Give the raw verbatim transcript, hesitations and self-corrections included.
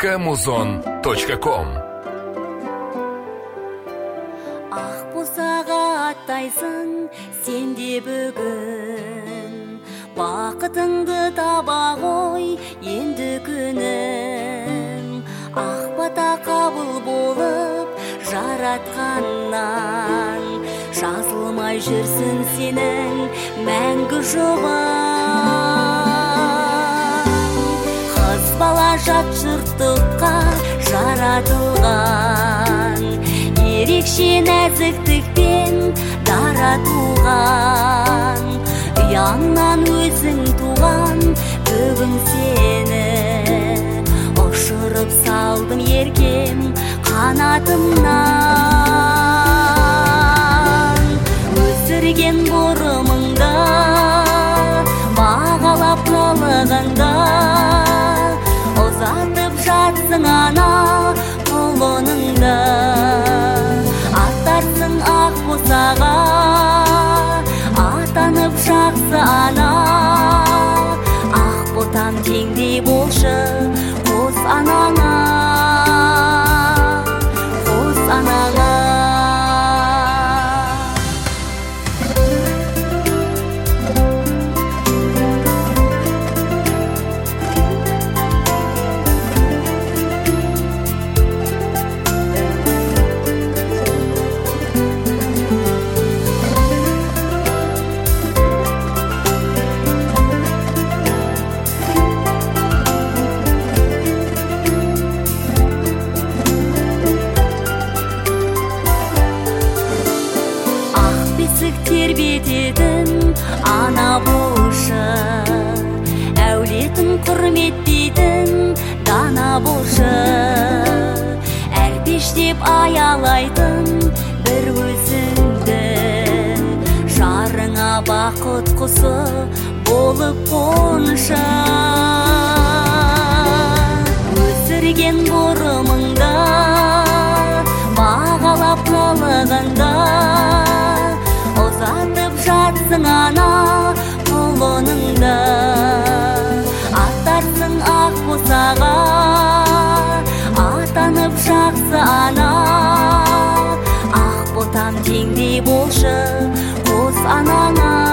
точка музон точка ком. Ақ босаға аттайсың сен де бүгін, бақытыңды таба ғой енді күнің. Ақ бата қабыл болып жаратқаннан, жазылмай жүрсін сенің мәңгі жолың. Қыз бала жат жұрттыққа жаратылған, ерекше нәзіктікпен дара туған. Ұяннан өзің туған бүгін сені, ұшырып салдым еркем қанатымнан. Өсірген бұрымыңда, бағалап қылығыңда, ұзатып жатсың ана құлыныңда. Аттарсың ақ босаға, атанып жақсы ана. Ақ ботам теңдей болшы қос анаңа, қос анаңа. Тербететін ана болшы, әулетін құрметтейтін дана болшы. Әрпештеп аялайтын бір өзіңді, жарыңа бақыт құсы болып қоншы. Өсірген бұрымыңда, бағалап қылығыңда, ұзатып жатсың ана құлыныңда. Аттарсың ақ босаға, атанып жақсы ана. Ақ ботам теңдей болшы қос анаңа.